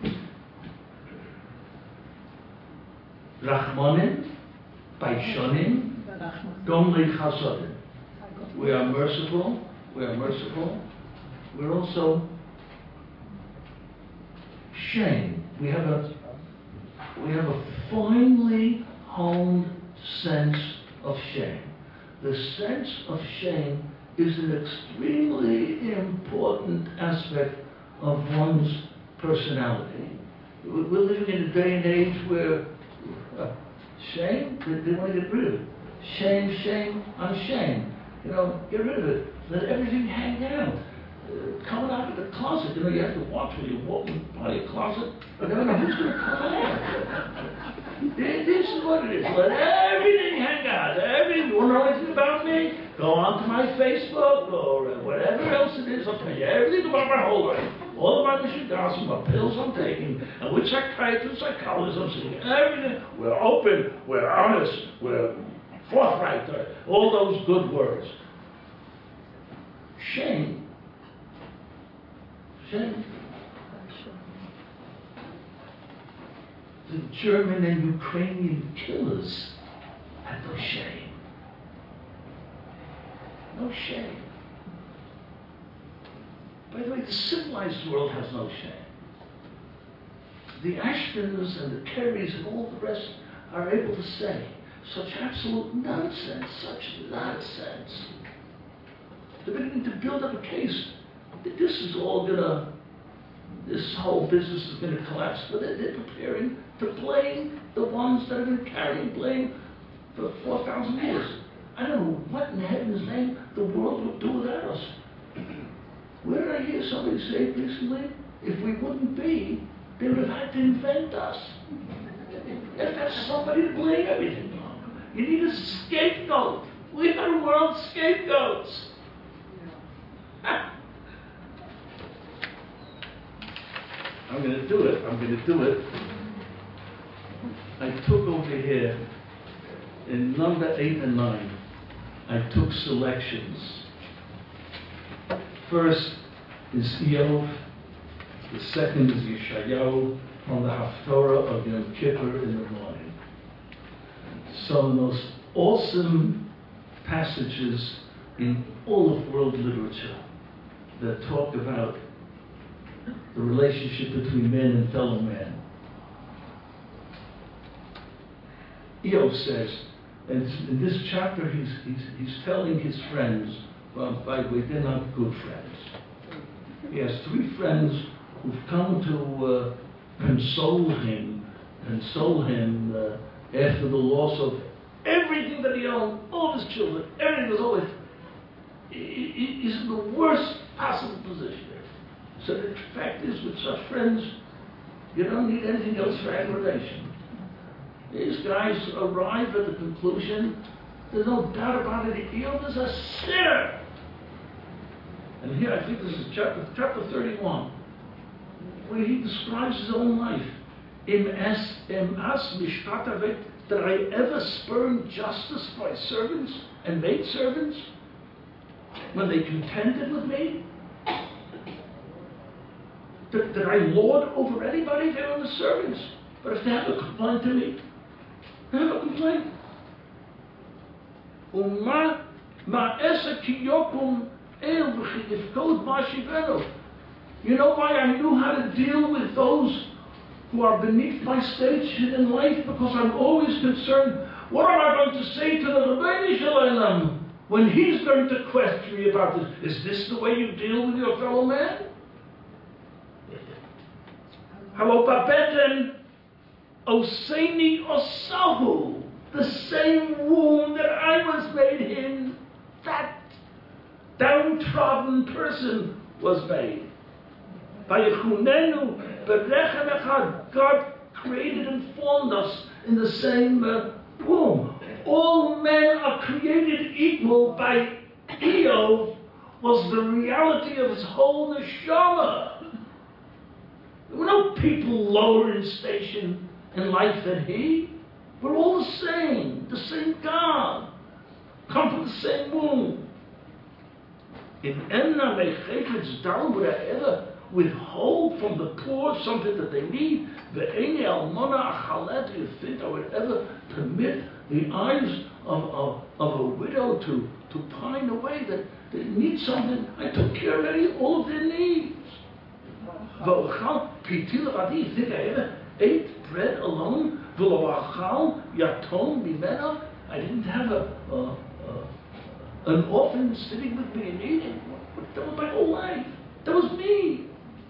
Rachmanim, Baishanim, Gomli Chasadim. We are merciful. We're also shame. We have a finely honed sense of shame. The sense of shame is an extremely important aspect of one's personality. We're living in a day and age where shame, they want to get rid of it. Shame on shame. Get rid of it. Let everything hang out. Coming out of the closet, you have to watch when you're walking by your closet. You never know who's going to come out. This is what it is. Let everything hang out. You want to know anything about me? Go onto my Facebook or whatever else it is. I'll tell you everything about my whole life. All of my mishigas, my pills I'm taking, and which psychiatrist, psychologist I'm seeing. Everything. We're open. We're honest. We're forthright. All those good words. Shame. The German and Ukrainian killers had no shame. No shame. By the way, the civilized world has no shame. The Ashtons and the Kerrys and all the rest are able to say such absolute nonsense, They're beginning to build up a case that this whole business is going to collapse. But they're preparing to blame the ones that have been carrying blame for 4,000 years. I don't know what in heaven's name the world would do without us. Where did I hear somebody say recently? If we wouldn't be, they would have had to invent us. You have to have somebody to blame everything on. You need a scapegoat. We are world scapegoats. I'm going to do it. I took over here, in number 8 and 9, I took selections. First is Eov, the second is Yeshayahu, from the Haftorah of Yom Kippur in the morning. Some of the most awesome passages in all of world literature that talk about the relationship between man and fellow man. Eov says, and in this chapter he's telling his friends, well, by the way, they're not good friends. He has 3 friends who've come to console him after the loss of everything that he owned, all his children, everything was always. He's in the worst possible position. So the fact is, with such friends, you don't need anything else for aggravation. These guys arrive at the conclusion, there's no doubt about it, Eov is a sinner. And here, I think this is chapter 31, where he describes his own life. Im as mishpatavet, did I ever spurn justice by servants and maidservants when they contended with me? Did I lord over anybody? They were the servants. But if they have a complaint to me, they have a complaint. You know why I knew how to deal with those who are beneath my station in life? Because I'm always concerned, what am I going to say to the Rebbeinu Shalom when he's going to question me about this? Is this the way you deal with your fellow man? Hello, Babeten, Oseni Osahu, the same wound that I was made in, that downtrodden person was made. God created and formed us in the same womb. All men are created equal. By Eov was the reality of his whole neshama. There were no people lower in station in life than he. We're all the same God, come from the same womb. In Enna Mecheket's down would I ever withhold from the poor something that they need? Ve'eni almona achalet, do you think I would ever permit the eyes of a widow to pine away, that they need something? I took care of all of their needs. V'ochal pitil radi, you think I ever ate bread alone? V'loachal yatom bimena, I didn't have an orphan sitting with me and eating. That was my whole life. That was me.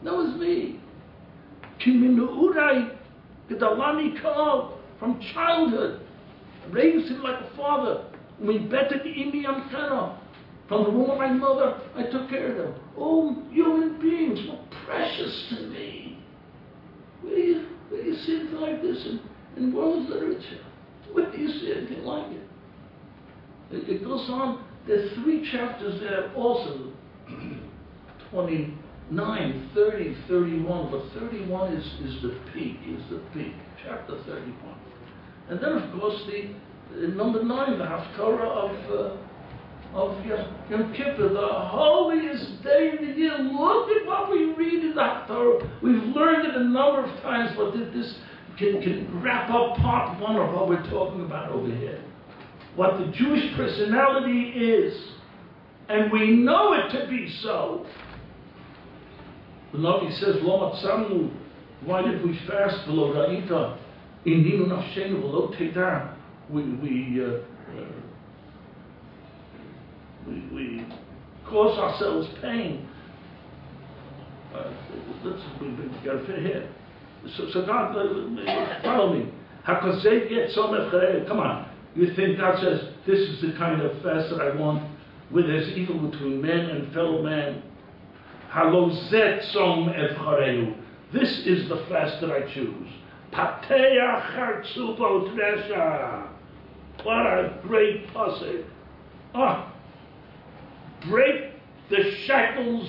Kiminuurai gedalani kal, from childhood, raised him like a father. Umibetted imi amchena, from the womb of my mother, I took care of them. Oh, human beings were precious to me. Where do you see anything like this in world literature? Where do you see anything like it? It goes on. There's 3 chapters there also, 29, 30, 31, but 31 is the peak, chapter 31. And then, of course, number 9, the Haftarah of Yom Kippur, the holiest day in the year. Look at what we read in the Haftarah. We've learned it a number of times, but this can wrap up part 1 of what we're talking about over here. What the Jewish personality is, and we know it to be so. The Navi says, Lo matzanu, why did we fast? V'lo ra'ita, ininu nafshenu v'lo teda. We cause ourselves pain. We got to fit here. So God, follow me. Come on. You think God says, this is the kind of fast that I want, where there's evil between men and fellow man. Halozet som evchareu. This is the fast that I choose. Pateya chartzupo tresha. What a great pasuk. Break the shackles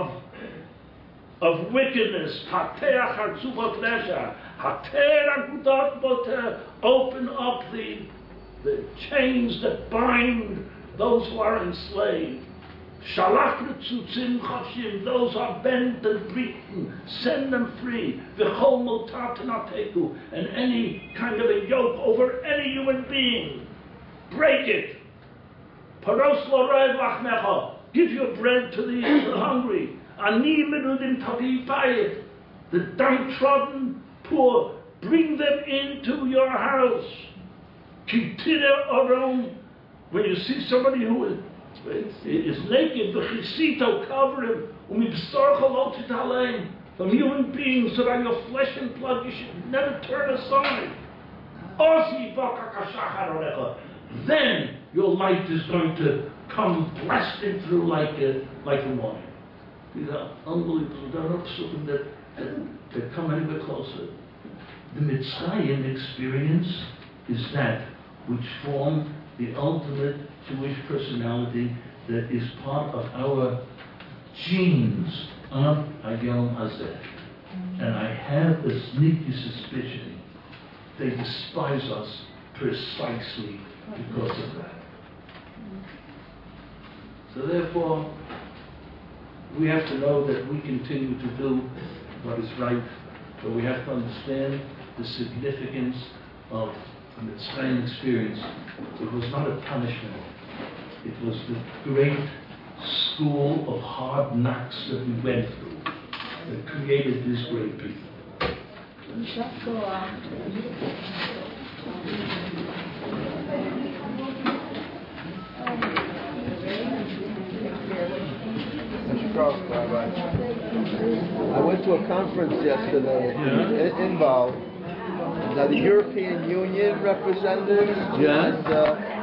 of wickedness. Pateya chartzupo tresha. Hater agudat boter. Open up the chains that bind those who are enslaved. Shalach l'tzutzim chafshim, those are bent and beaten, send them free. V'chol motar tenateku, and any kind of a yoke over any human being, break it. Paros l'orev lachmecha, give your bread to the hungry. Ani menudim tavi bayit, the downtrodden poor, bring them into your house. Kitire aron, when you see somebody who is naked, v'chisito, cover him, umibsarcha lo titalein, from human beings that are your flesh and blood, you should never turn aside. Osi baka kashachar orecha, then your light is going to come blasting through like the morning. These are unbelievable. There are no psukim that come anywhere closer. The Mitzrayim experience is that which formed the ultimate Jewish personality that is part of our genes of Hayom Hazeh. And I have a sneaky suspicion they despise us precisely because of that. So therefore, we have to know that we continue to do what is right, but we have to understand the significance of the Mitzrayim experience. It was not a punishment. It was the great school of hard knocks that we went through that created this great people. I went to a conference yesterday in Inbal. The European Union representatives and